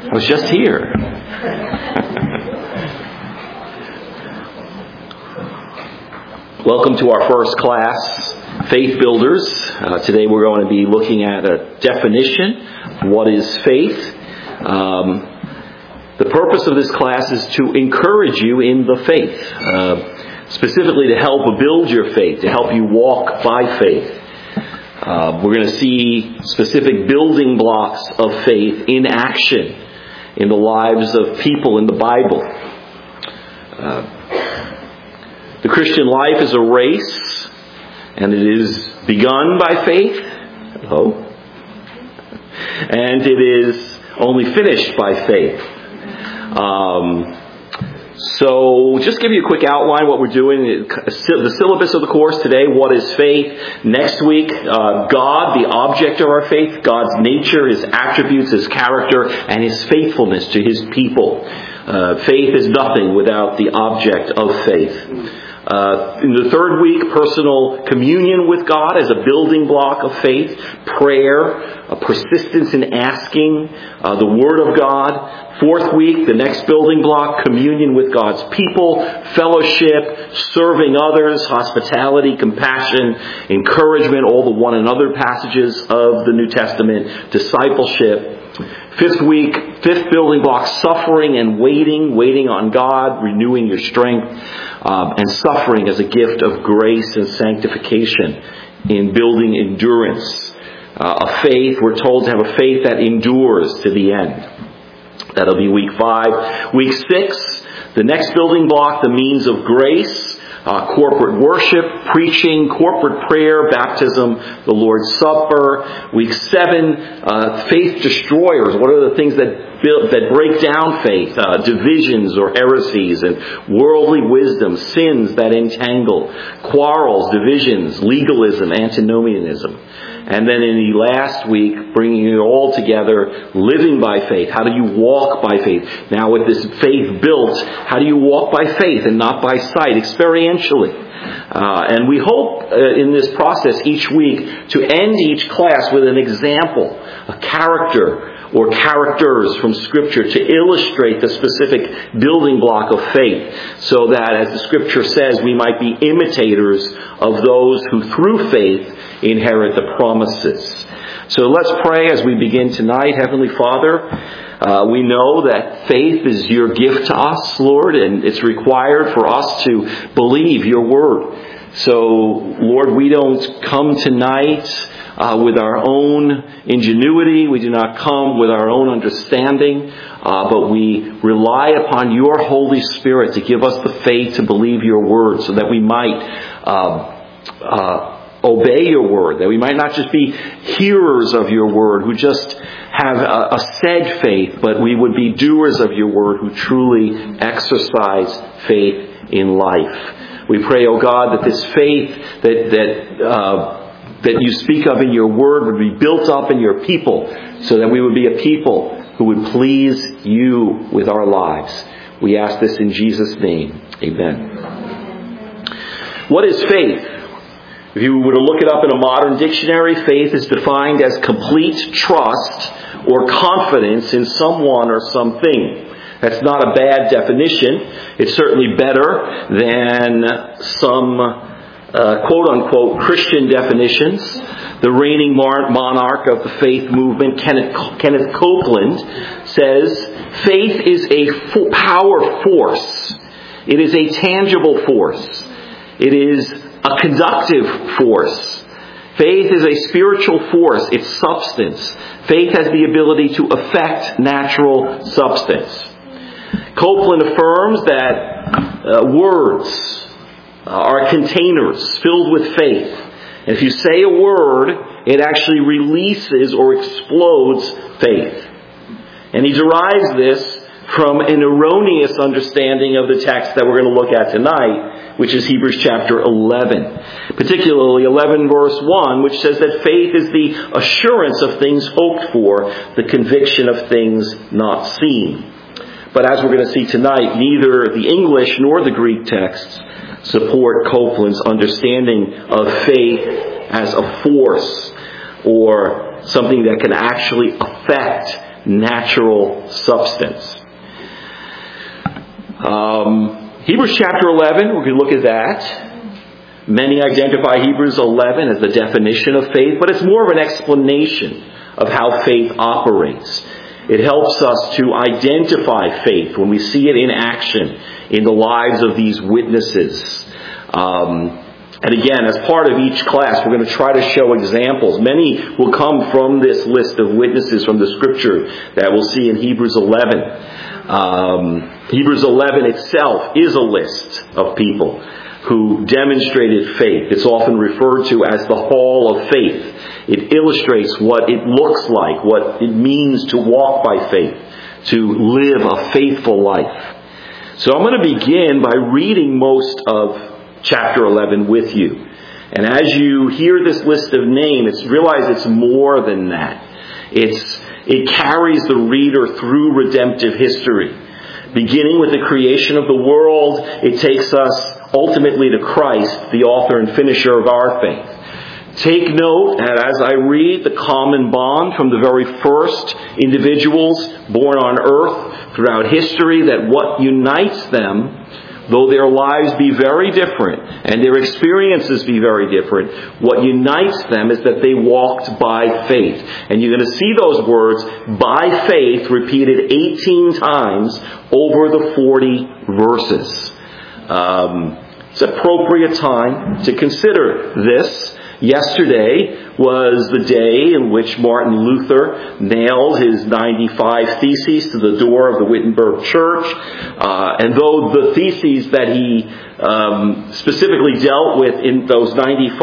I was just here. Welcome to our first class, Faith Builders. Today we're going to be looking at a definition. What is faith? The purpose of this class is to encourage you in the faith, specifically to help build your faith, to help you walk by faith. We're going to see specific building blocks of faith in action in the lives of people in the Bible. The Christian life is a race, and it is begun by faith. Hello. And it is only finished by faith. So just give you a quick outline what we're doing. The syllabus of the course today, what is faith? Next week, God, the object of our faith, God's nature, His attributes, His character, and His faithfulness to His people. Faith is nothing without the object of faith. In the third week, personal communion with God as a building block of faith, prayer, a persistence in asking the Word of God. Fourth week, the next building block, communion with God's people, fellowship, serving others, hospitality, compassion, encouragement, all the one another passages of the New Testament, discipleship. Fifth week, fifth building block, suffering and waiting on God, renewing your strength, and suffering as a gift of grace and sanctification in building endurance. A faith, we're told to have a faith that endures to the end. That'll be week 5. Week 6, the next building block, the means of grace. Corporate worship, preaching, corporate prayer, baptism, the Lord's Supper. Week 7, faith destroyers. What are the things that break down faith? Divisions or heresies and worldly wisdom, sins that entangle, quarrels, divisions, legalism, antinomianism. And then in the last week, bringing it all together, living by faith. How do you walk by faith? Now with this faith built, how do you walk by faith and not by sight, experientially? And we hope in this process each week to end each class with an example, a character or characters from Scripture to illustrate the specific building block of faith, so that, as the Scripture says, we might be imitators of those who through faith inherit the promises. So let's pray as we begin tonight. Heavenly Father, we know that faith is your gift to us, Lord, and it's required for us to believe your word. So, Lord, we don't come tonight with our own ingenuity. We do not come with our own understanding, but we rely upon your Holy Spirit to give us the faith to believe your word, so that we might obey your word, that we might not just be hearers of your word who just have a said faith, but we would be doers of your word who truly exercise faith in life. We pray, O God, that this faith that you speak of in your word would be built up in your people, so that we would be a people who would please you with our lives. We ask this in Jesus' name. Amen. What is faith? If you were to look it up in a modern dictionary, faith is defined as complete trust or confidence in someone or something. That's not a bad definition. It's certainly better than some quote-unquote Christian definitions. The reigning monarch of the faith movement, Kenneth Copeland, says, faith is a power force. It is a tangible force. It is a conductive force. Faith is a spiritual force. It's substance. Faith has the ability to affect natural substance. Copeland affirms that words are containers filled with faith. And if you say a word, it actually releases or explodes faith. And he derives this from an erroneous understanding of the text that we're going to look at tonight, which is Hebrews chapter 11. Particularly 11 verse 1, which says that faith is the assurance of things hoped for, the conviction of things not seen. But as we're going to see tonight, neither the English nor the Greek texts support Copeland's understanding of faith as a force or something that can actually affect natural substance. Hebrews chapter 11, we can look at that. Many identify Hebrews 11 as the definition of faith, but it's more of an explanation of how faith operates. It helps us to identify faith when we see it in action in the lives of these witnesses. And again, as part of each class, we're going to try to show examples. Many will come from this list of witnesses from the Scripture that we'll see in Hebrews 11. Hebrews 11 itself is a list of people who demonstrated faith. It's often referred to as the Hall of Faith. It illustrates what it looks like, what it means to walk by faith, to live a faithful life. So I'm going to begin by reading most of chapter 11 with you. And as you hear this list of names, realize it's more than that. It carries the reader through redemptive history. Beginning with the creation of the world, it takes us ultimately to Christ, the author and finisher of our faith. Take note, as I read, the common bond from the very first individuals born on earth throughout history, that what unites them, though their lives be very different and their experiences be very different, what unites them is that they walked by faith. And you're going to see those words, by faith, repeated 18 times over the 40 verses. It's appropriate time to consider this. Yesterday was the day in which Martin Luther nailed his 95 Theses to the door of the Wittenberg Church. And though the theses that he specifically dealt with in those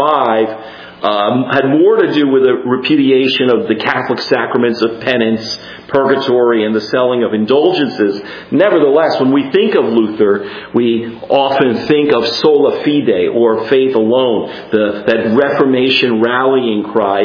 95 had more to do with a repudiation of the Catholic sacraments of penance, purgatory, and the selling of indulgences. Nevertheless, when we think of Luther, we often think of sola fide, or faith alone, that Reformation rallying cry.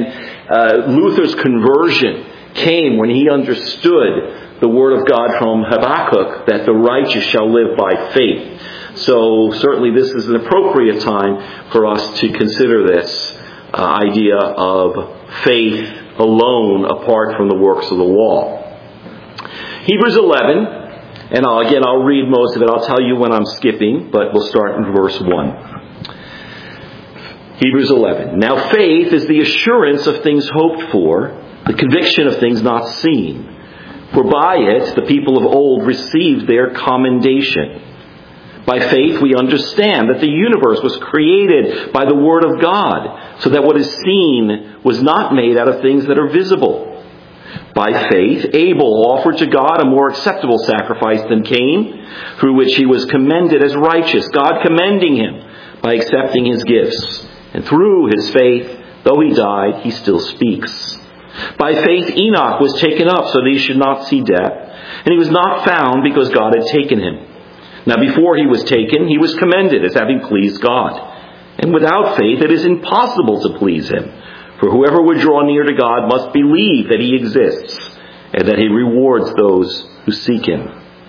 And Luther's conversion came when he understood the Word of God from Habakkuk, that the righteous shall live by faith. So certainly this is an appropriate time for us to consider this idea of faith alone apart from the works of the law. Hebrews 11, and I'll read most of it. I'll tell you when I'm skipping, but we'll start in verse 1. Hebrews 11. Now faith is the assurance of things hoped for, the conviction of things not seen. For by it the people of old received their commendation. By faith we understand that the universe was created by the Word of God, so that what is seen was not made out of things that are visible. By faith Abel offered to God a more acceptable sacrifice than Cain, through which he was commended as righteous, God commending him by accepting his gifts. And through his faith, though he died, he still speaks. By faith Enoch was taken up so that he should not see death, and he was not found because God had taken him. Now before he was taken, he was commended as having pleased God. And without faith it is impossible to please him. For whoever would draw near to God must believe that he exists, and that he rewards those who seek him.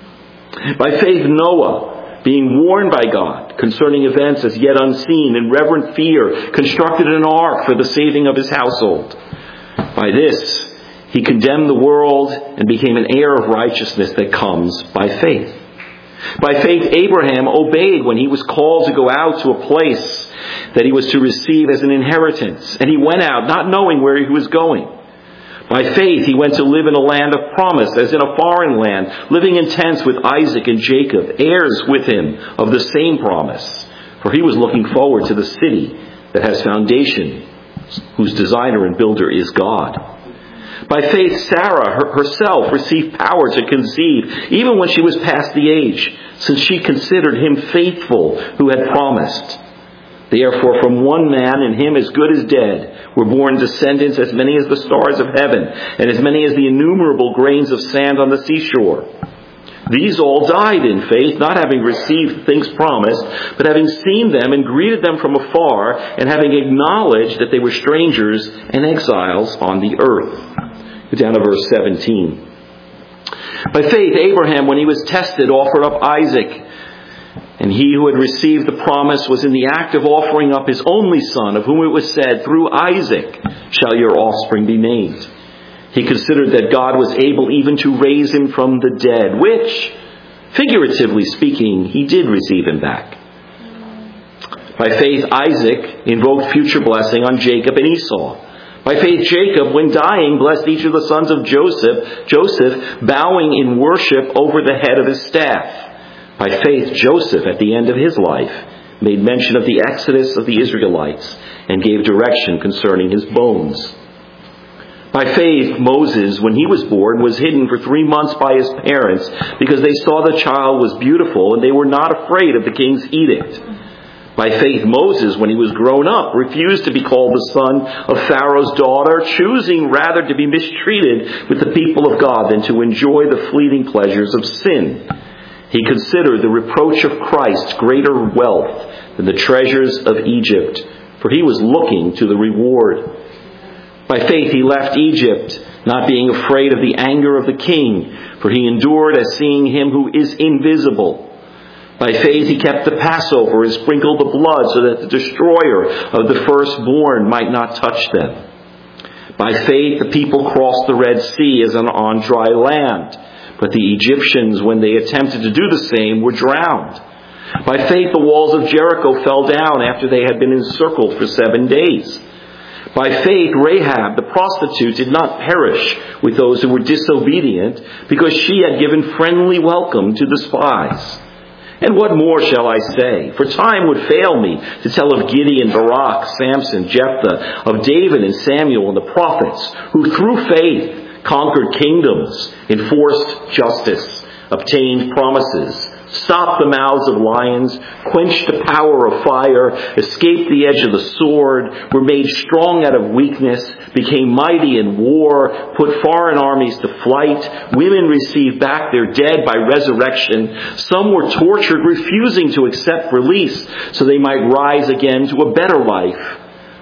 By faith Noah, being warned by God concerning events as yet unseen, in reverent fear, constructed an ark for the saving of his household. By this he condemned the world and became an heir of righteousness that comes by faith. By faith Abraham obeyed when he was called to go out to a place that he was to receive as an inheritance. And he went out not knowing where he was going. By faith he went to live in a land of promise, as in a foreign land, living in tents with Isaac and Jacob, heirs with him of the same promise. For he was looking forward to the city that has foundation, whose designer and builder is God. By faith Sarah herself received power to conceive, even when she was past the age, since she considered him faithful who had promised. Therefore from one man, and him as good as dead, were born descendants as many as the stars of heaven, and as many as the innumerable grains of sand on the seashore. These all died in faith, not having received things promised, but having seen them and greeted them from afar, and having acknowledged that they were strangers and exiles on the earth. Go down to verse 17. By faith Abraham, when he was tested, offered up Isaac. And he who had received the promise was in the act of offering up his only son, of whom it was said, through Isaac shall your offspring be named. He considered that God was able even to raise him from the dead, which, figuratively speaking, he did receive him back. By faith, Isaac invoked future blessing on Jacob and Esau. By faith, Jacob, when dying, blessed each of the sons of Joseph, bowing in worship over the head of his staff. By faith, Joseph, at the end of his life, made mention of the exodus of the Israelites and gave direction concerning his bones. By faith, Moses, when he was born, was hidden for 3 months by his parents because they saw the child was beautiful and they were not afraid of the king's edict. By faith, Moses, when he was grown up, refused to be called the son of Pharaoh's daughter, choosing rather to be mistreated with the people of God than to enjoy the fleeting pleasures of sin. He considered the reproach of Christ greater wealth than the treasures of Egypt, for he was looking to the reward. By faith, he left Egypt, not being afraid of the anger of the king, for he endured as seeing him who is invisible. By faith he kept the Passover and sprinkled the blood so that the destroyer of the firstborn might not touch them. By faith the people crossed the Red Sea as on dry land, but the Egyptians, when they attempted to do the same, were drowned. By faith the walls of Jericho fell down after they had been encircled for 7 days. By faith Rahab the prostitute did not perish with those who were disobedient, because she had given friendly welcome to the spies. And what more shall I say? For time would fail me to tell of Gideon, Barak, Samson, Jephthah, of David and Samuel and the prophets, who through faith conquered kingdoms, enforced justice, obtained promises, stopped the mouths of lions, quenched the power of fire, escaped the edge of the sword, were made strong out of weakness, became mighty in war, put foreign armies to flight. Women received back their dead by resurrection. Some were tortured, refusing to accept release so they might rise again to a better life.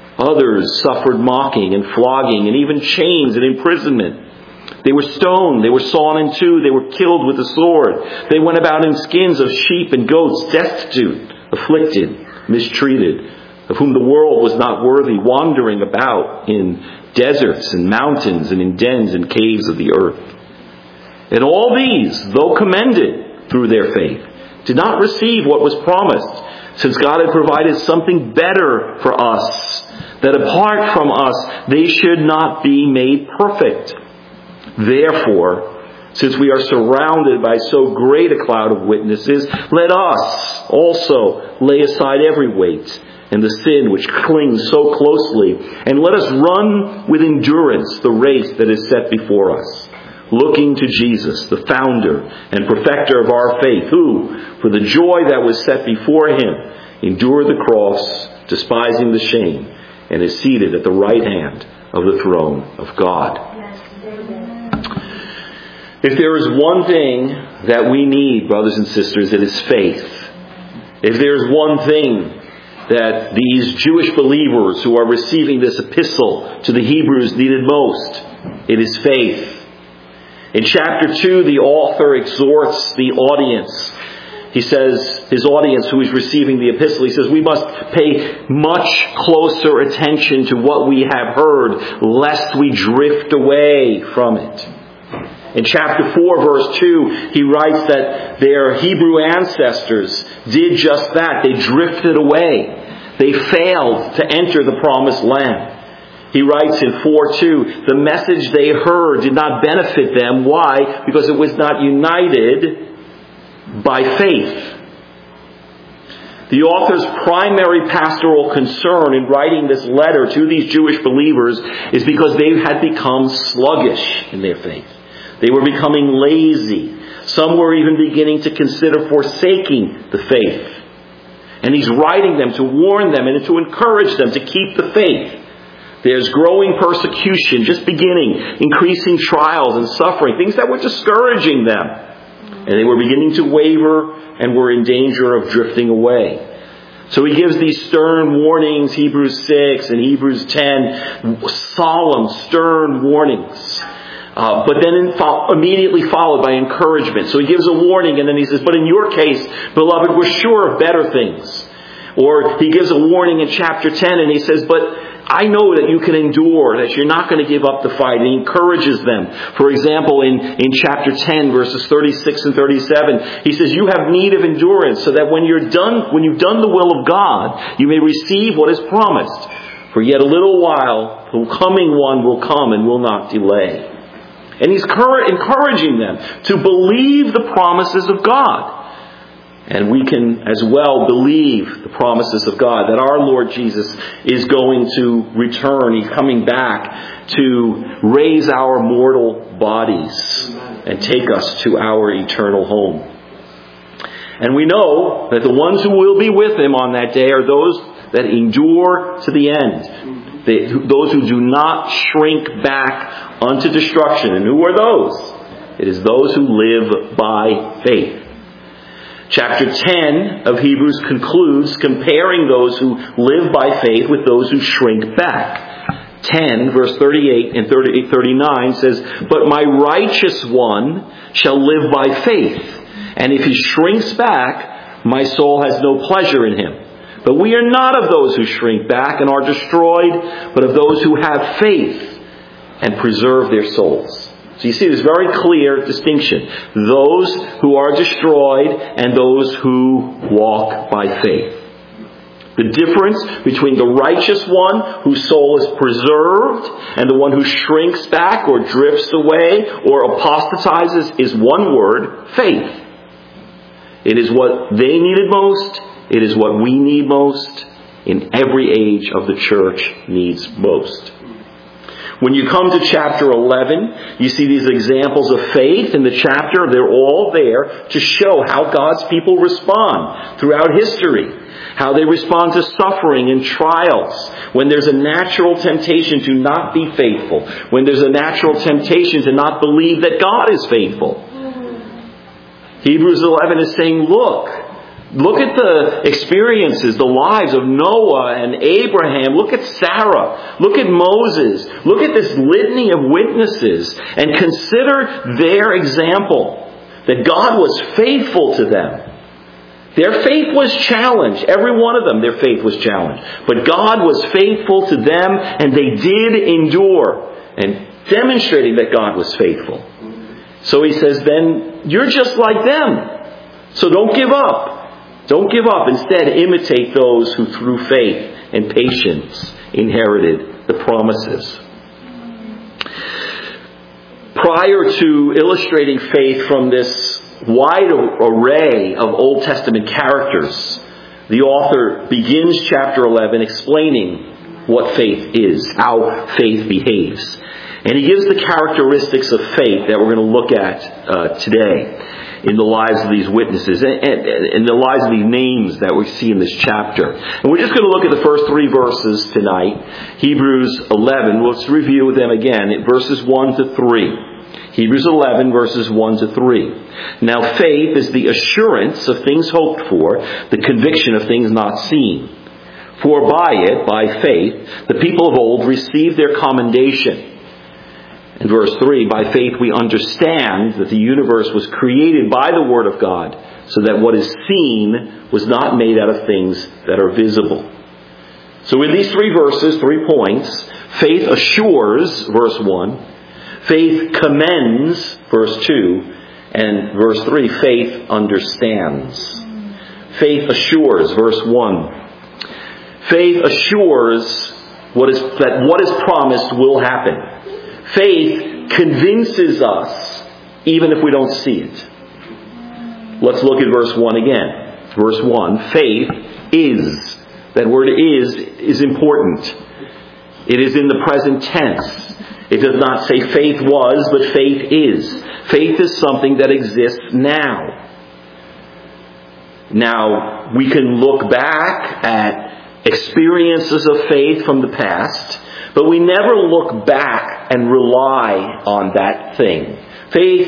Others suffered mocking and flogging and even chains and imprisonment. They were stoned, they were sawn in two, they were killed with the sword. They went about in skins of sheep and goats, destitute, afflicted, mistreated, of whom the world was not worthy, wandering about in deserts and mountains and in dens and caves of the earth. And all these, though commended through their faith, did not receive what was promised, since God had provided something better for us, that apart from us they should not be made perfect. Therefore, since we are surrounded by so great a cloud of witnesses, let us also lay aside every weight and the sin which clings so closely, and let us run with endurance the race that is set before us, looking to Jesus, the founder and perfecter of our faith, who, for the joy that was set before him, endured the cross, despising the shame, and is seated at the right hand of the throne of God. If there is one thing that we need, brothers and sisters, it is faith. If there is one thing that these Jewish believers who are receiving this epistle to the Hebrews needed most, it is faith. In chapter 2, the author exhorts the audience. He says, his audience who is receiving the epistle, he says, we must pay much closer attention to what we have heard, lest we drift away from it. In chapter 4, verse 2, he writes that their Hebrew ancestors did just that. They drifted away. They failed to enter the promised land. He writes in 4:2, the message they heard did not benefit them. Why? Because it was not united by faith. The author's primary pastoral concern in writing this letter to these Jewish believers is because they had become sluggish in their faith. They were becoming lazy. Some were even beginning to consider forsaking the faith. And he's writing them to warn them and to encourage them to keep the faith. There's growing persecution just beginning, increasing trials and suffering, things that were discouraging them. And they were beginning to waver and were in danger of drifting away. So he gives these stern warnings, Hebrews 6 and Hebrews 10, solemn, stern warnings. But then immediately followed by encouragement. So he gives a warning and then he says, but in your case, beloved, we're sure of better things. Or he gives a warning in chapter 10 and he says, but I know that you can endure, that you're not going to give up the fight. And he encourages them. For example, in chapter 10, verses 36 and 37, he says, you have need of endurance, so that when you've done the will of God, you may receive what is promised. For yet a little while, the coming one will come and will not delay. And he's encouraging them to believe the promises of God. And we can as well believe the promises of God, that our Lord Jesus is going to return. He's coming back to raise our mortal bodies and take us to our eternal home. And we know that the ones who will be with Him on that day are those that endure to the end. Those who do not shrink back unto destruction. And who are those? It is those who live by faith. Chapter 10 of Hebrews concludes comparing those who live by faith with those who shrink back. 10, verse 38 and 39 says, but my righteous one shall live by faith, and if he shrinks back, my soul has no pleasure in him. But we are not of those who shrink back and are destroyed, but of those who have faith and preserve their souls. So you see this very clear distinction. Those who are destroyed and those who walk by faith. The difference between the righteous one whose soul is preserved and the one who shrinks back or drifts away or apostatizes is one word, faith. It is what they needed most. It is what we need most. In every age of the church needs most. When you come to chapter 11, you see these examples of faith in the chapter. They're all there to show how God's people respond throughout history. How they respond to suffering and trials. When there's a natural temptation to not be faithful. When there's a natural temptation to not believe that God is faithful. Hebrews 11 is saying, Look at the experiences, the lives of Noah and Abraham. Look at Sarah. Look at Moses. Look at this litany of witnesses and consider their example, that God was faithful to them. Their faith was challenged. Every one of them, their faith was challenged. But God was faithful to them, and they did endure, and demonstrating that God was faithful. So he says, then you're just like them. So don't give up. Don't give up. Instead, imitate those who through faith and patience inherited the promises. Prior to illustrating faith from this wide array of Old Testament characters, the author begins chapter 11 explaining what faith is, how faith behaves. And he gives the characteristics of faith that we're going to look at today in the lives of these witnesses and in the lives of these names that we see in this chapter. And we're just going to look at the first three verses tonight. Hebrews 11. Let's review them again. Verses 1 to 3. Hebrews 11, verses 1 to 3. Now faith is the assurance of things hoped for, the conviction of things not seen. For by it, by faith, the people of old received their commendation. In verse 3, by faith we understand that the universe was created by the Word of God, so that what is seen was not made out of things that are visible. So in these three verses, 3 points, faith assures, verse 1, faith commends, verse 2, and verse 3, faith understands. Faith assures, verse 1. Faith assures that what is promised will happen. Faith convinces us even if we don't see it. Let's look at verse 1 again. Verse 1, faith is. That word is important. It is in the present tense. It does not say faith was, but faith is. Faith is something that exists now. Now, we can look back at experiences of faith from the past, but we never look back and rely on that thing. Faith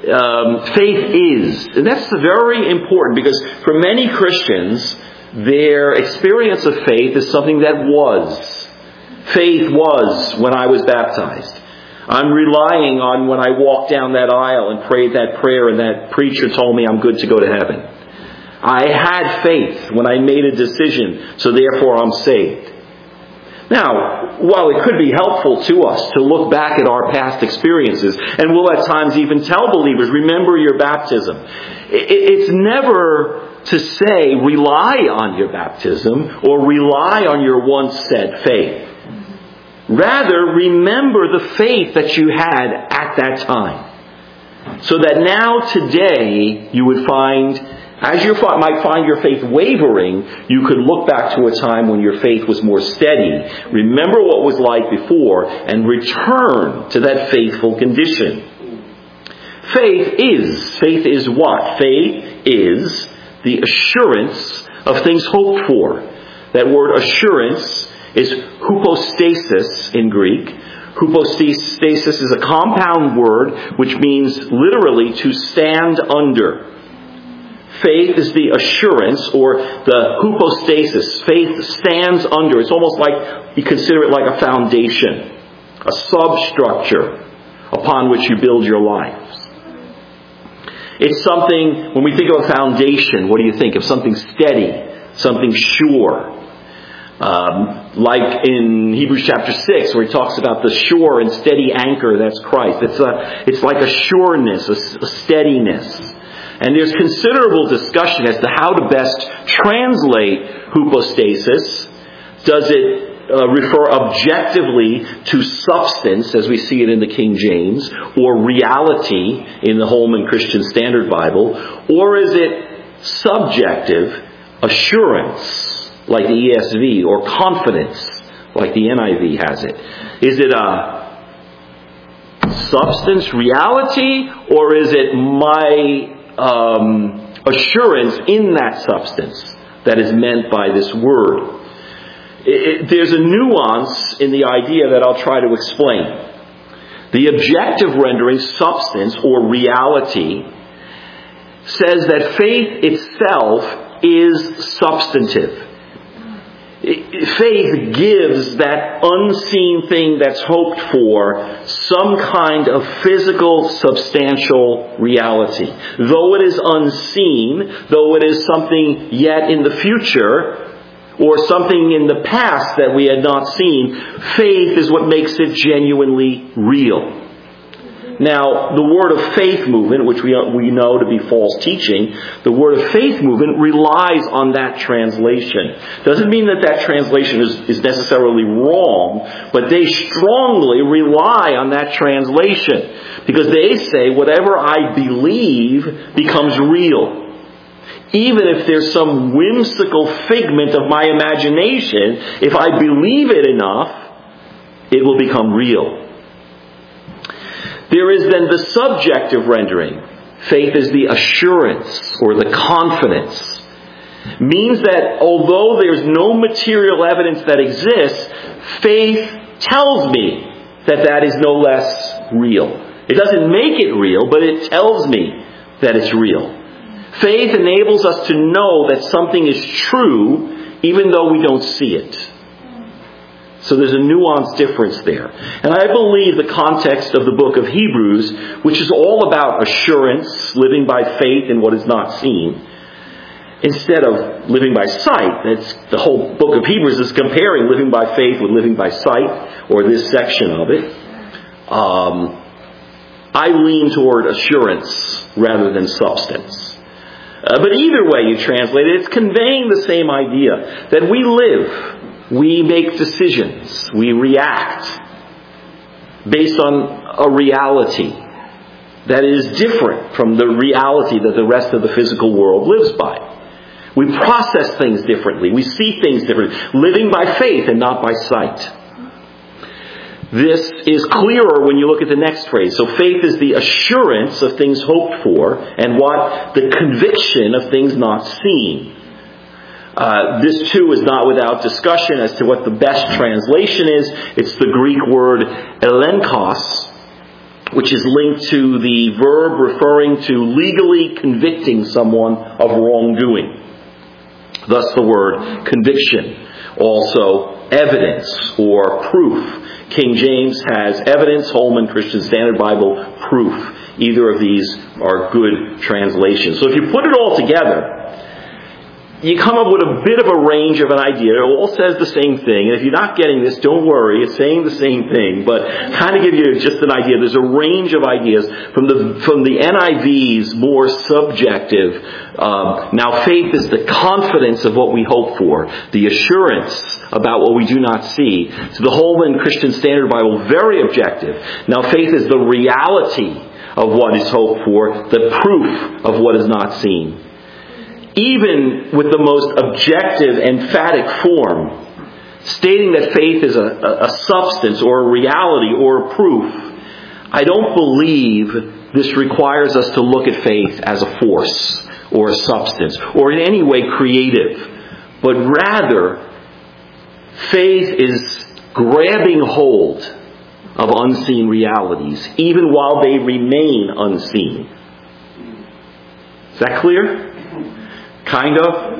is. And that's very important, because for many Christians, their experience of faith is something that was. Faith was when I was baptized. I'm relying on when I walked down that aisle and prayed that prayer and that preacher told me I'm good to go to heaven. I had faith when I made a decision, so therefore I'm saved. Now, while it could be helpful to us to look back at our past experiences, and we'll at times even tell believers, remember your baptism, it's never to say rely on your baptism or rely on your once said faith. Rather, remember the faith that you had at that time. So that now, today, you would find, as you might find your faith wavering, you could look back to a time when your faith was more steady. Remember what was like before and return to that faithful condition. Faith is what? Faith is the assurance of things hoped for. That word assurance is hypostasis in Greek. Hypostasis is a compound word which means literally to stand under. Faith is the assurance or the hypostasis. Faith stands under. It's almost like you consider it like a foundation, a substructure upon which you build your lives. It's something, when we think of a foundation, what do you think of? Something steady, something sure. Like in Hebrews chapter 6, where he talks about the sure and steady anchor, that's Christ. It's like a sureness, a steadiness. And there's considerable discussion as to how to best translate hypostasis. Does it refer objectively to substance, as we see it in the King James, or reality in the Holman Christian Standard Bible? Or is it subjective assurance, like the ESV, or confidence, like the NIV has it? Is it a substance, reality, or is it my assurance in that substance that is meant by this word? There's a nuance in the idea that I'll try to explain. The objective rendering, substance or reality, says that faith itself is substantive. Faith gives that unseen thing that's hoped for some kind of physical, substantial reality. Though it is unseen, though it is something yet in the future, or something in the past that we had not seen, faith is what makes it genuinely real. Now, the word of faith movement, which we know to be false teaching, the word of faith movement relies on that translation. Doesn't mean that translation is necessarily wrong, but they strongly rely on that translation. Because they say, whatever I believe becomes real. Even if there's some whimsical figment of my imagination, if I believe it enough, it will become real. There is then the subjective rendering. Faith is the assurance or the confidence. Means that although there's no material evidence that exists, faith tells me that is no less real. It doesn't make it real, but it tells me that it's real. Faith enables us to know that something is true even though we don't see it. So there's a nuanced difference there. And I believe the context of the book of Hebrews, which is all about assurance, living by faith in what is not seen, instead of living by sight. The whole book of Hebrews is comparing living by faith with living by sight, or this section of it. I lean toward assurance rather than substance. But either way you translate it, it's conveying the same idea, that we live. We make decisions. We react based on a reality that is different from the reality that the rest of the physical world lives by. We process things differently. We see things differently. Living by faith and not by sight. This is clearer when you look at the next phrase. So faith is the assurance of things hoped for, and what? The conviction of things not seen. This too is not without discussion as to what the best translation is. It's the Greek word elenkos, which is linked to the verb referring to legally convicting someone of wrongdoing. Thus the word conviction. Also evidence or proof. King James has evidence, Holman Christian Standard Bible, proof. Either of these are good translations. So if you put it all together, you come up with a bit of a range of an idea. It all says the same thing. And if you're not getting this, don't worry. It's saying the same thing. But kind of give you just an idea. There's a range of ideas from the NIV's more subjective. Now faith is the confidence of what we hope for. The assurance about what we do not see. To the Holman Christian Standard Bible, very objective. Now faith is the reality of what is hoped for. The proof of what is not seen. Even with the most objective, emphatic form, stating that faith is a substance or a reality or a proof, I don't believe this requires us to look at faith as a force or a substance or in any way creative. But rather, faith is grabbing hold of unseen realities, even while they remain unseen. Is that clear? Kind of.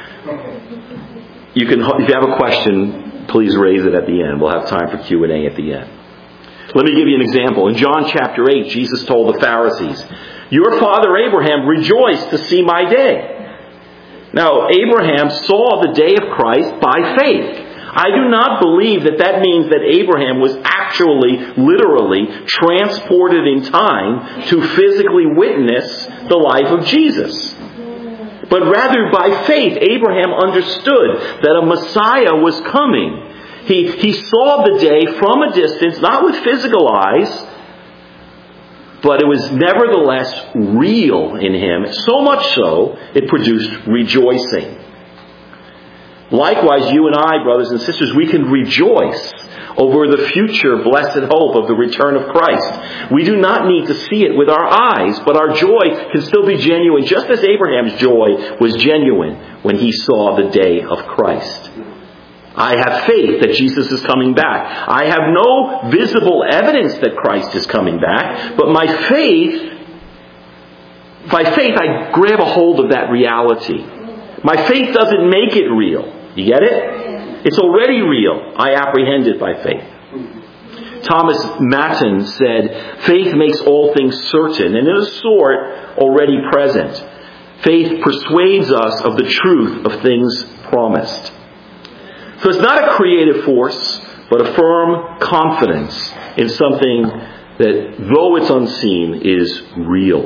If you have a question, please raise it at the end. We'll have time for Q&A at the end. Let me give you an example. In John chapter 8, Jesus told the Pharisees, "Your father Abraham rejoiced to see my day." Now, Abraham saw the day of Christ by faith. I do not believe that means that Abraham was actually, literally, transported in time to physically witness the life of Jesus. But rather by faith, Abraham understood that a Messiah was coming. He saw the day from a distance, not with physical eyes, but it was nevertheless real in him. So much so, it produced rejoicing. Likewise, you and I, brothers and sisters, we can rejoice over the future blessed hope of the return of Christ. We do not need to see it with our eyes, but our joy can still be genuine, just as Abraham's joy was genuine when he saw the day of Christ. I have faith that Jesus is coming back. I have no visible evidence that Christ is coming back, but by faith I grab a hold of that reality. My faith doesn't make it real. You get it? It's already real. I apprehend it by faith. Thomas Matten said, "Faith makes all things certain, and in a sort, already present. Faith persuades us of the truth of things promised." So it's not a creative force, but a firm confidence in something that, though it's unseen, is real.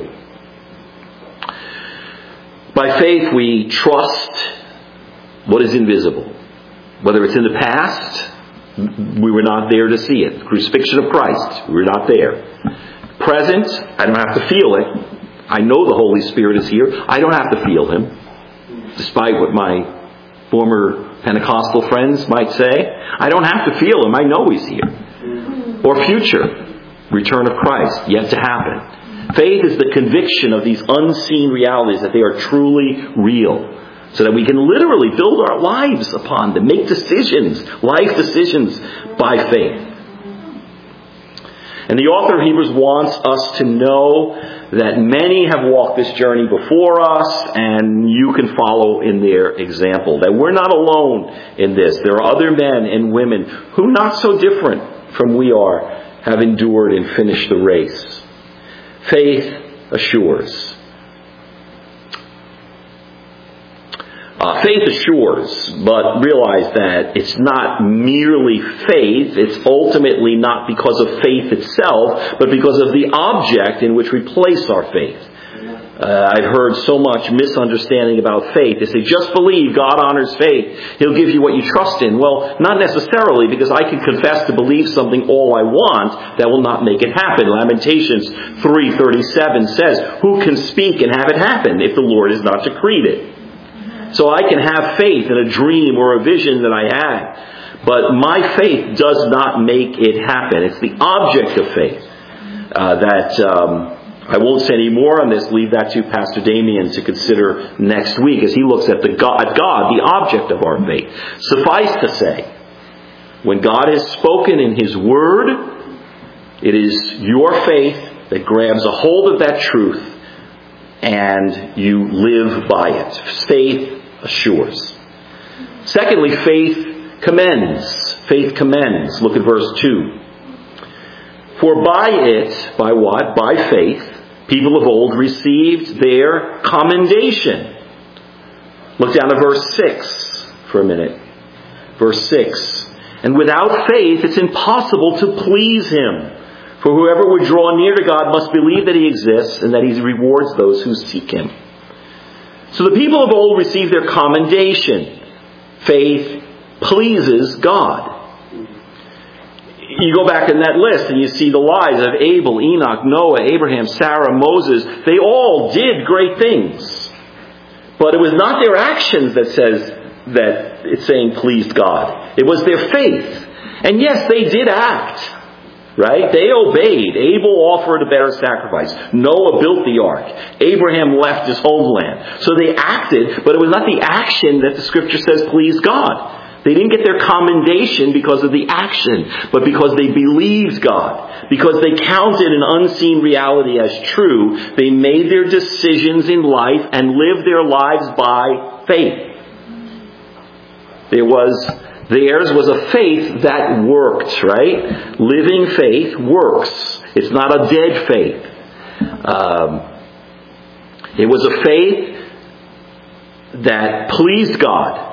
By faith, we trust what is invisible. Whether it's in the past, we were not there to see it. The crucifixion of Christ, we were not there. Present, I don't have to feel it. I know the Holy Spirit is here. I don't have to feel Him. Despite what my former Pentecostal friends might say, I don't have to feel Him. I know He's here. Or future, return of Christ, yet to happen. Faith is the conviction of these unseen realities that they are truly real. So that we can literally build our lives upon them, make decisions, life decisions by faith. And the author of Hebrews wants us to know that many have walked this journey before us, and you can follow in their example. That we're not alone in this. There are other men and women who, not so different from we are, have endured and finished the race. Faith assures. Faith assures, but realize that it's not merely faith. It's ultimately not because of faith itself, but because of the object in which we place our faith. I've heard so much misunderstanding about faith. They say, just believe, God honors faith. He'll give you what you trust in. Well, not necessarily, because I can confess to believe something all I want that will not make it happen. Lamentations 3:37 says, who can speak and have it happen if the Lord has not decreed it? So I can have faith in a dream or a vision that I had. But my faith does not make it happen. It's the object of faith I won't say any more on this. Leave that to Pastor Damien to consider next week as he looks at God, the object of our faith. Suffice to say, when God has spoken in His Word, it is your faith that grabs a hold of that truth and you live by it. Faith assures. Secondly, faith commends. Faith commends. Look at verse 2. For by it, by what? By faith, people of old received their commendation. Look down to verse 6 for a minute. Verse 6. And without faith, it's impossible to please Him. For whoever would draw near to God must believe that He exists and that He rewards those who seek Him. So the people of old received their commendation. Faith pleases God. You go back in that list and you see the lives of Abel, Enoch, Noah, Abraham, Sarah, Moses. They all did great things. But it was not their actions that says that it's saying pleased God. It was their faith. And yes, they did act. Right? They obeyed. Abel offered a better sacrifice. Noah built the ark. Abraham left his homeland. So they acted, but it was not the action that the Scripture says pleased God. They didn't get their commendation because of the action, but because they believed God. Because they counted an unseen reality as true, they made their decisions in life and lived their lives by faith. Theirs was a faith that worked, right? Living faith works. It's not a dead faith. It was a faith that pleased God.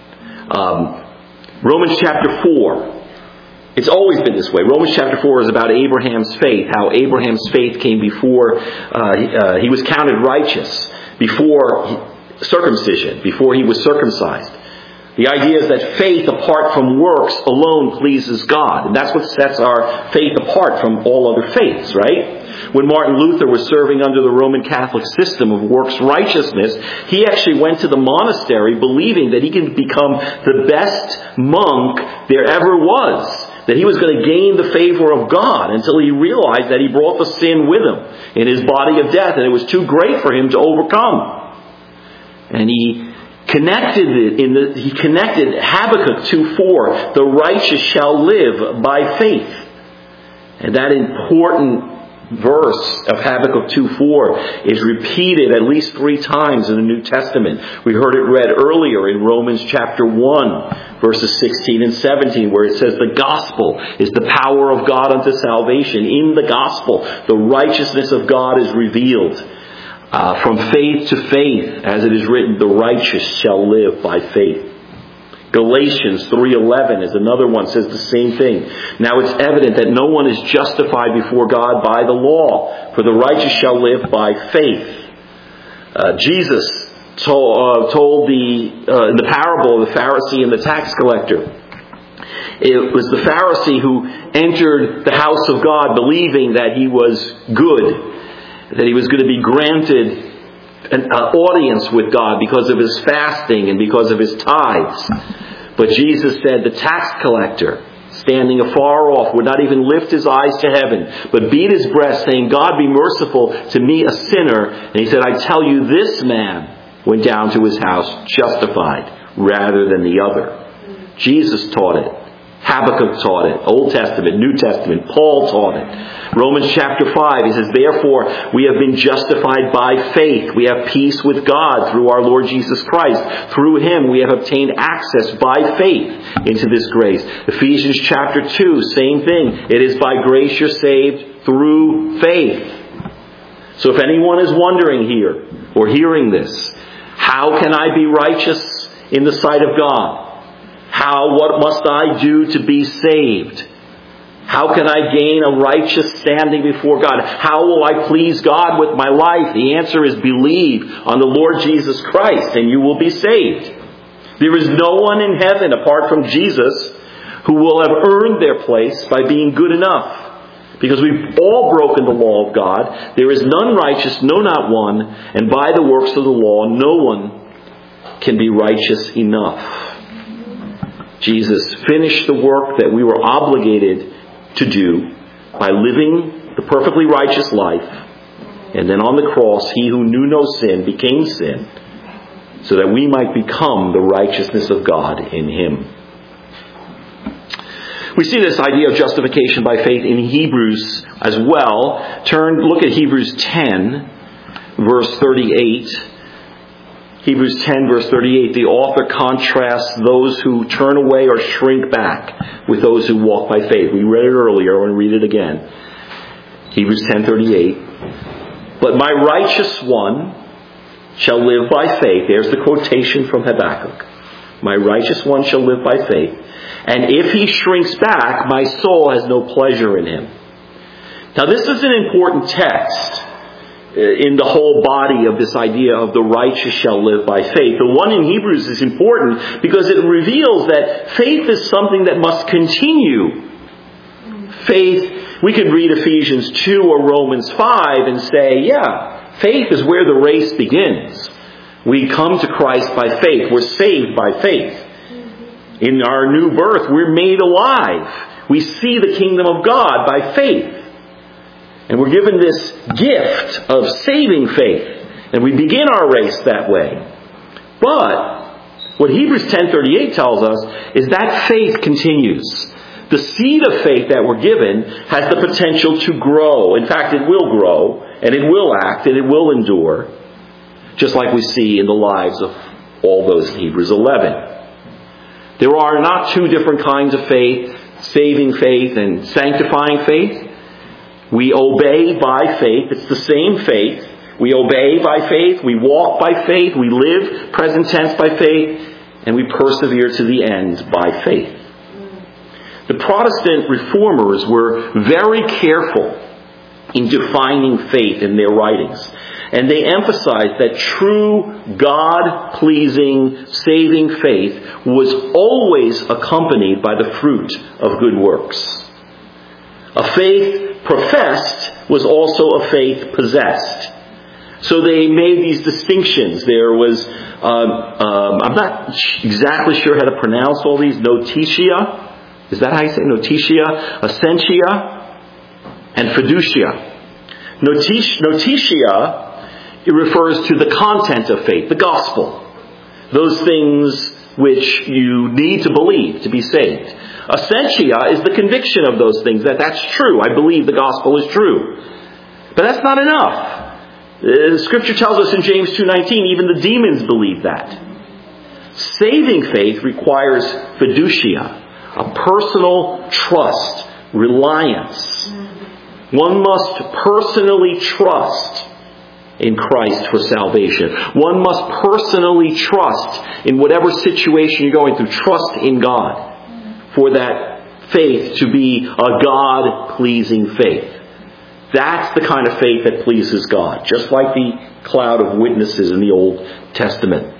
Romans chapter 4. It's always been this way. Romans chapter 4 is about Abraham's faith. How Abraham's faith came before he was counted righteous. Before circumcision. Before he was circumcised. The idea is that faith apart from works alone pleases God. And that's what sets our faith apart from all other faiths, right? When Martin Luther was serving under the Roman Catholic system of works righteousness, he actually went to the monastery believing that he could become the best monk there ever was. That he was going to gain the favor of God until he realized that he brought the sin with him in his body of death. And it was too great for him to overcome. And he connected Habakkuk 2:4, the righteous shall live by faith. And that important verse of Habakkuk 2:4 is repeated at least 3 times in the New Testament. We heard it read earlier in Romans chapter 1, verses 16 and 17, where it says the gospel is the power of God unto salvation. In the gospel, the righteousness of God is revealed. From faith to faith, as it is written, the righteous shall live by faith. Galatians 3:11 is another one, says the same thing. Now it's evident that no one is justified before God by the law, for the righteous shall live by faith. Jesus told in the parable of the Pharisee and the tax collector. It was the Pharisee who entered the house of God believing that he was good, that he was going to be granted an audience with God because of his fasting and because of his tithes. But Jesus said the tax collector, standing afar off, would not even lift his eyes to heaven, but beat his breast, saying, God be merciful to me, a sinner. And he said, I tell you, this man went down to his house justified rather than the other. Jesus taught it. Habakkuk taught it. Old Testament, New Testament. Paul taught it. Romans chapter 5, he says, therefore, we have been justified by faith. We have peace with God through our Lord Jesus Christ. Through Him, we have obtained access by faith into this grace. Ephesians chapter 2, same thing. It is by grace you're saved through faith. So if anyone is wondering here, or hearing this, how can I be righteous in the sight of God? What must I do to be saved? How can I gain a righteous standing before God? How will I please God with my life? The answer is believe on the Lord Jesus Christ and you will be saved. There is no one in heaven apart from Jesus who will have earned their place by being good enough. Because we've all broken the law of God. There is none righteous, no not one. And by the works of the law, no one can be righteous enough. Jesus finished the work that we were obligated to do by living the perfectly righteous life. And then on the cross, He who knew no sin became sin so that we might become the righteousness of God in Him. We see this idea of justification by faith in Hebrews as well. Look at Hebrews 10, verse 38. Hebrews 10 verse 38, the author contrasts those who turn away or shrink back with those who walk by faith. We read it earlier, I want to read it again. Hebrews 10:38. But my righteous one shall live by faith. There's the quotation from Habakkuk. My righteous one shall live by faith. And if he shrinks back, my soul has no pleasure in him. Now this is an important text in the whole body of this idea of the righteous shall live by faith. The one in Hebrews is important because it reveals that faith is something that must continue. Faith, we could read Ephesians 2 or Romans 5 and say, yeah, faith is where the race begins. We come to Christ by faith. We're saved by faith. In our new birth, we're made alive. We see the kingdom of God by faith. And we're given this gift of saving faith. And we begin our race that way. But what Hebrews 10:38 tells us is that faith continues. The seed of faith that we're given has the potential to grow. In fact, it will grow, and it will act, and it will endure. Just like we see in the lives of all those in Hebrews 11. There are not two different kinds of faith, saving faith and sanctifying faith. We obey by faith. It's the same faith. We obey by faith. We walk by faith. We live, present tense, by faith. And we persevere to the end by faith. The Protestant reformers were very careful in defining faith in their writings. And they emphasized that true God-pleasing, saving faith was always accompanied by the fruit of good works. A faith professed was also a faith possessed. So they made these distinctions. There was, I'm not exactly sure how to pronounce all these, notitia. Is that how you say it? Notitia, essentia, and fiducia. Notitia, it refers to the content of faith, the gospel. Those things which you need to believe to be saved. Essentia is the conviction of those things, that's true. I believe the gospel is true. But that's not enough. The Scripture tells us in James 2:19, even the demons believe that. Saving faith requires fiducia, a personal trust, reliance. One must personally trust in Christ for salvation. One must personally trust in whatever situation you're going through. Trust in God for that faith to be a God-pleasing faith. That's the kind of faith that pleases God, just like the cloud of witnesses in the Old Testament.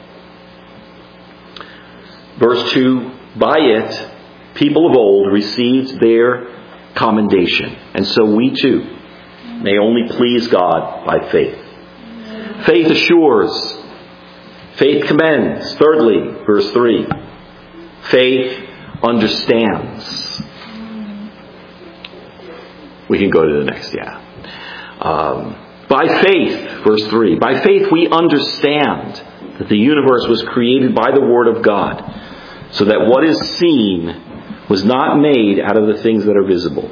Verse 2, by it, people of old received their commendation. And so we too may only please God by faith. Faith assures. Faith commends. Thirdly, verse 3, faith understands. We can go to the next, by faith, verse 3, by faith we understand that the universe was created by the Word of God, so that what is seen was not made out of the things that are visible.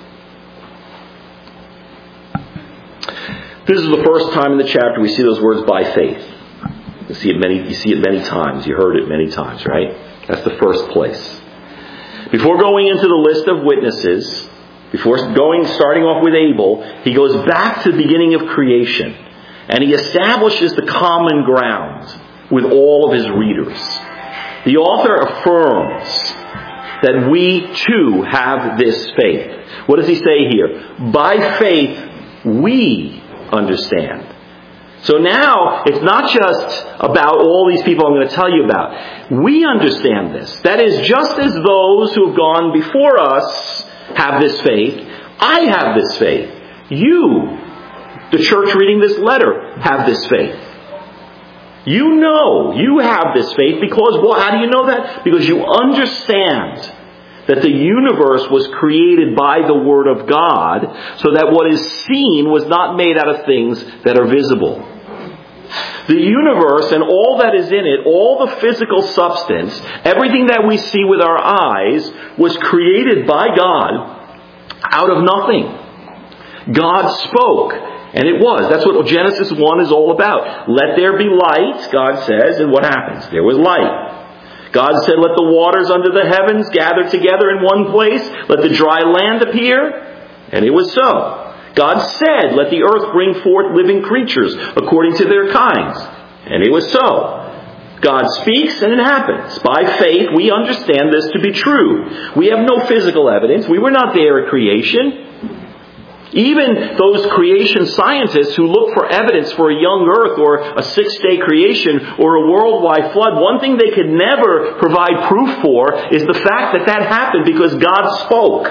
This is the first time in the chapter we see those words by faith. You see it many times. You heard it many times, right? That's the first place. Before going into the list of witnesses, starting off with Abel, he goes back to the beginning of creation. And he establishes the common ground with all of his readers. The author affirms that we too have this faith. What does he say here? By faith, we understand. So now, it's not just about all these people I'm going to tell you about. We understand this. That is, just as those who have gone before us have this faith, I have this faith. You, the church reading this letter, have this faith. You know you have this faith because, well, how do you know that? Because you understand that the universe was created by the Word of God, so that what is seen was not made out of things that are visible. The universe and all that is in it, all the physical substance, everything that we see with our eyes, was created by God out of nothing. God spoke, and it was. That's what Genesis 1 is all about. Let there be light, God says, and what happens? There was light. God said, let the waters under the heavens gather together in one place. Let the dry land appear. And it was so. God said, let the earth bring forth living creatures according to their kinds. And it was so. God speaks and it happens. By faith, we understand this to be true. We have no physical evidence. We were not there at creation. Even those creation scientists who look for evidence for a young earth or a 6-day creation or a worldwide flood, one thing they could never provide proof for is the fact that that happened because God spoke.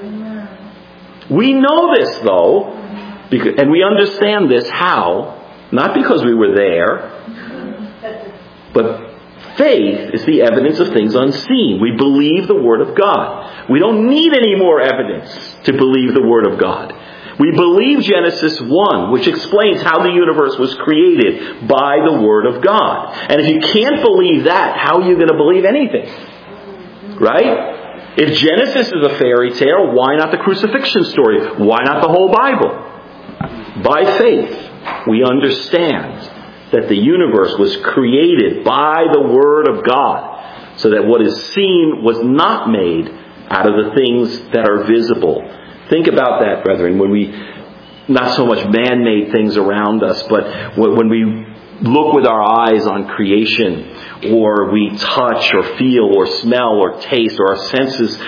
We know this, though, and we understand this how? Not because we were there, but faith is the evidence of things unseen. We believe the Word of God. We don't need any more evidence to believe the Word of God. We believe Genesis 1, which explains how the universe was created by the Word of God. And if you can't believe that, how are you going to believe anything? Right? If Genesis is a fairy tale, why not the crucifixion story? Why not the whole Bible? By faith, we understand that the universe was created by the Word of God, so that what is seen was not made out of the things that are visible. Think about that, brethren, when we, not so much man-made things around us, but when we look with our eyes on creation, or we touch or feel or smell or taste, or our senses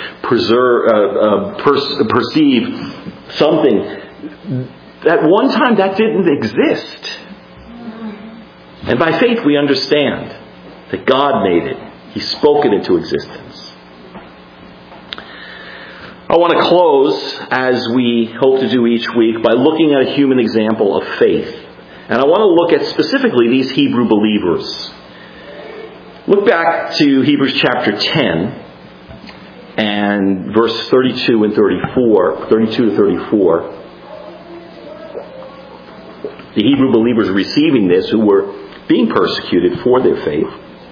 perceive something, at one time that didn't exist. And by faith we understand that God made it. He spoke it into existence. I want to close, as we hope to do each week, by looking at a human example of faith. And I want to look at specifically these Hebrew believers. Look back to Hebrews chapter 10 and verse 32 and 34, 32 to 34. The Hebrew believers receiving this, who were being persecuted for their faith.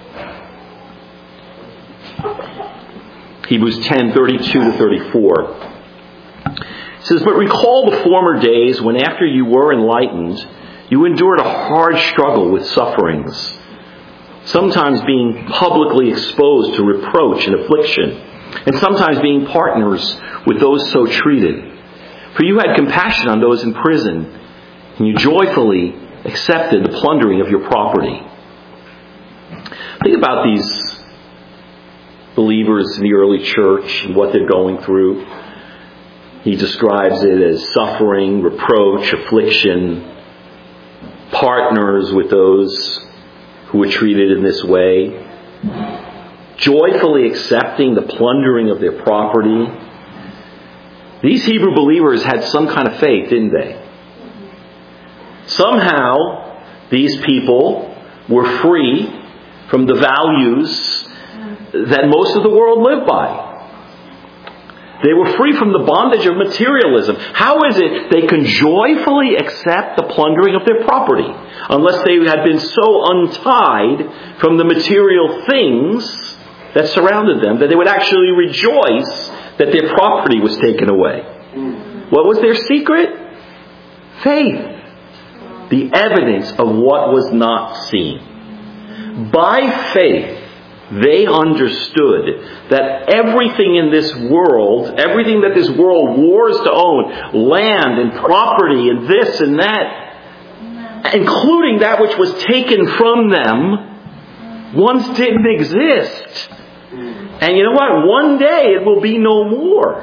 Hebrews 10, 32 to 34. It says, "But recall the former days when after you were enlightened, you endured a hard struggle with sufferings, sometimes being publicly exposed to reproach and affliction, and sometimes being partners with those so treated. For you had compassion on those in prison, and you joyfully accepted the plundering of your property." Think about these believers in the early church and what they're going through. He describes it as suffering, reproach, affliction, partners with those who were treated in this way, joyfully accepting the plundering of their property. These Hebrew believers had some kind of faith, didn't they? Somehow, these people were free from the values that most of the world lived by. They were free from the bondage of materialism. How is it they can joyfully accept the plundering of their property unless they had been so untied from the material things that surrounded them that they would actually rejoice that their property was taken away? What was their secret? Faith. The evidence of what was not seen. By faith, they understood that everything in this world, everything that this world wars to own, land and property and this and that, including that which was taken from them, once didn't exist. And you know what? One day it will be no more.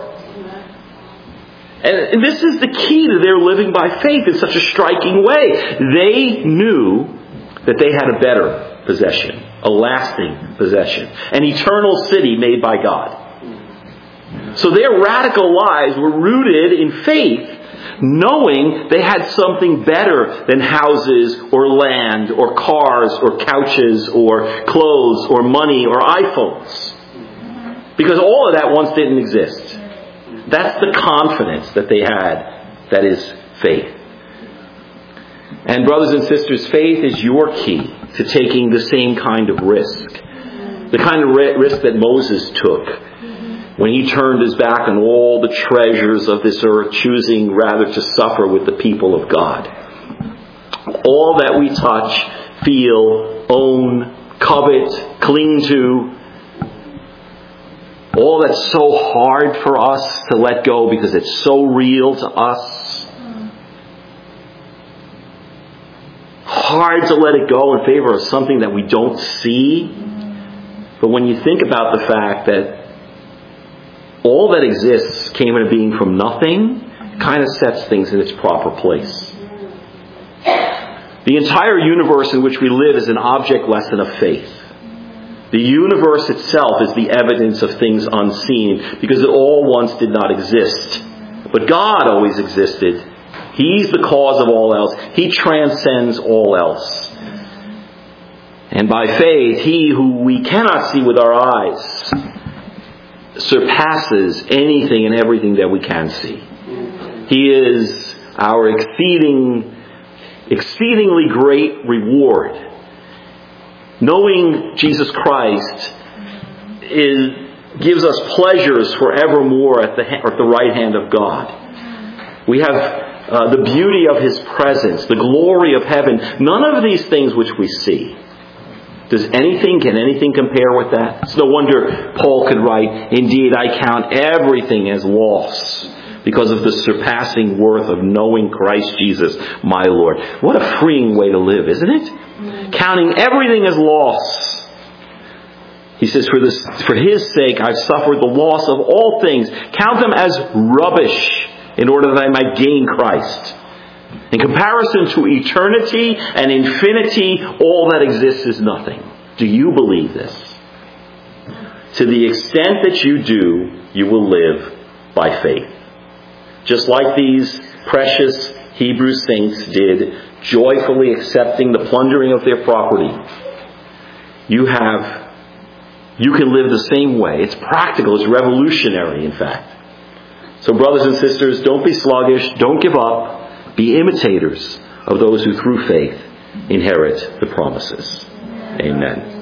And this is the key to their living by faith in such a striking way. They knew that they had a better possession, a lasting possession, an eternal city made by God. So their radical lives were rooted in faith, knowing they had something better than houses or land or cars or couches or clothes or money or iPhones. Because all of that once didn't exist. That's the confidence that they had, that is faith. And brothers and sisters, faith is your key to taking the same kind of risk. The kind of risk that Moses took when he turned his back on all the treasures of this earth, choosing rather to suffer with the people of God. All that we touch, feel, own, covet, cling to, all that's so hard for us to let go because it's so real to us. hard to let it go in favor of something that we don't see. But when you think about the fact that all that exists came into being from nothing, it kind of sets things in its proper place. The entire universe in which we live is an object lesson of faith. The universe itself is the evidence of things unseen, because it all once did not exist. But God always existed. He's the cause of all else. He transcends all else. And by faith, He who we cannot see with our eyes surpasses anything and everything that we can see. He is our exceedingly great reward. Knowing Jesus Christ gives us pleasures forevermore at the right hand of God. We have the beauty of His presence, the glory of heaven. None of these things which we see. Can anything compare with that? It's no wonder Paul could write, "Indeed, I count everything as loss because of the surpassing worth of knowing Christ Jesus, my Lord." What a freeing way to live, isn't it? Counting everything as loss. He says, for His sake I've suffered the loss of all things. Count them as rubbish in order that I might gain Christ. In comparison to eternity and infinity, all that exists is nothing. Do you believe this? To the extent that you do, you will live by faith. Just like these precious Hebrew saints did, joyfully accepting the plundering of their property. You can live the same way. It's practical. It's revolutionary, in fact. So brothers and sisters, don't be sluggish. Don't give up. Be imitators of those who through faith inherit the promises. Amen.